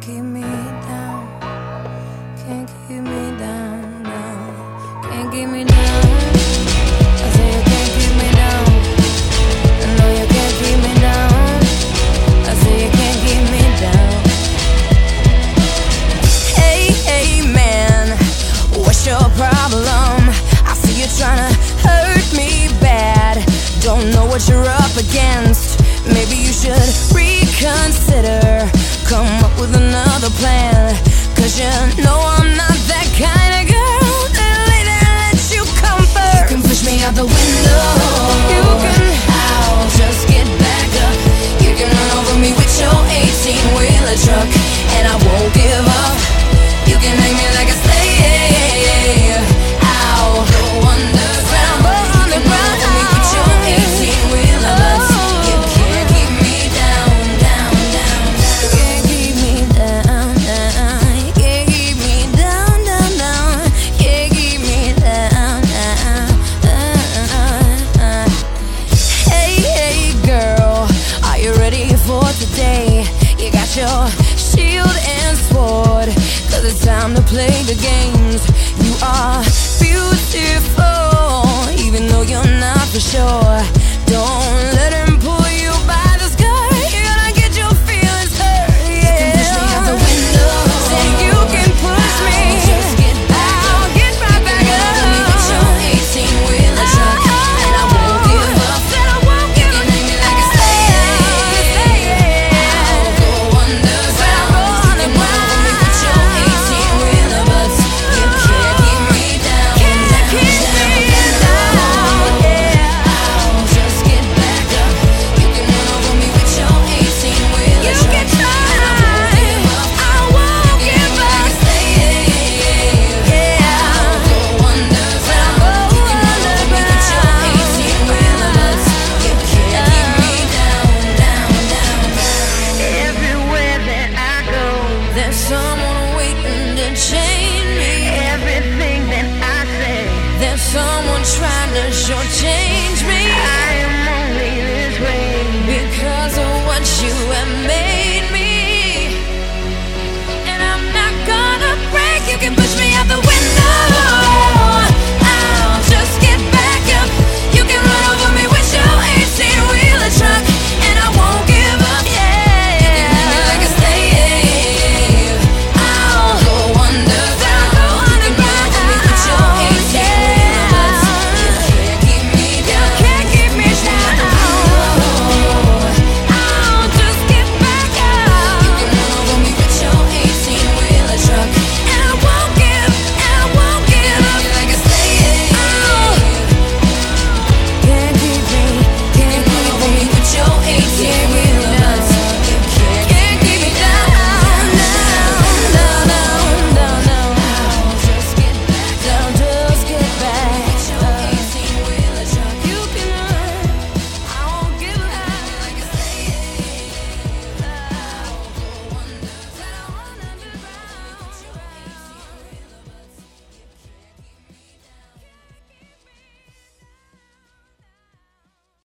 keep me down. Can't keep me down, down. Can't keep me down. I say you can't keep me down. I know you can't keep me down. I say you can't keep me down. Hey, hey man, what's your problem? I see you tryna hurt me bad. Don't know what you're up against. Maybe you should reconsider. Come up with another plan. Cause you know I'm not that kind of girl that'll let you come first. You can push me out the window. You can just get back up. You can run over me with your 18-wheeler truck, and I won't give up. You can hang me like a slave. Ow, go underground. Go underground. Run over me with your 18-wheeler butts. You can't keep me down, down, down, down. You can't keep me down, down. You can't keep me down, down, down. You can't keep me down, down, down. Hey, hey girl, are you ready for today? You got your shield and sword, cause it's time to play the games. You are beautiful, even though you're not for sure.